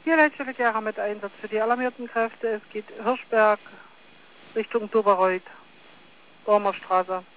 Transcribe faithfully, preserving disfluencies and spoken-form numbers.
Hier Leitstelle mit Einsatz für die alarmierten Kräfte. Es geht Hirschberg Richtung Doberreuth, Dormer Straße.